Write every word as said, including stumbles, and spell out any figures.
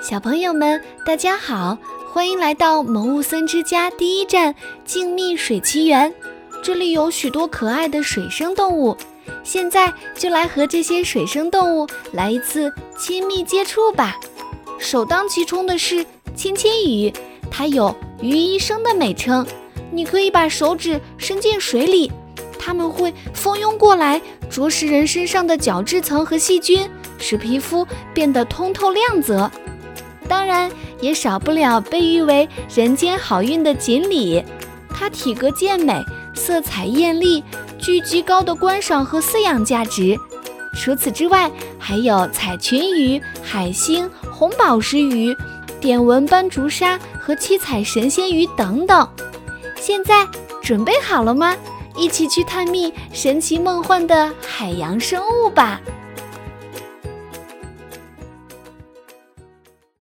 小朋友们，大家好，欢迎来到萌物森之家第一站静谧水奇园。这里有许多可爱的水生动物，现在就来和这些水生动物来一次亲密接触吧。首当其冲的是亲亲鱼，它有鱼医生的美称。你可以把手指伸进水里，它们会蜂拥过来，啄食人身上的角质层和细菌，使皮肤变得通透亮泽。当然也少不了被誉为人间好运的锦鲤，它体格健美，色彩艳丽，具极高的观赏和饲养价值。除此之外，还有彩裙鱼、海星、红宝石鱼、点纹斑竹鲨和七彩神仙鱼等等。现在准备好了吗？一起去探秘神奇梦幻的海洋生物吧！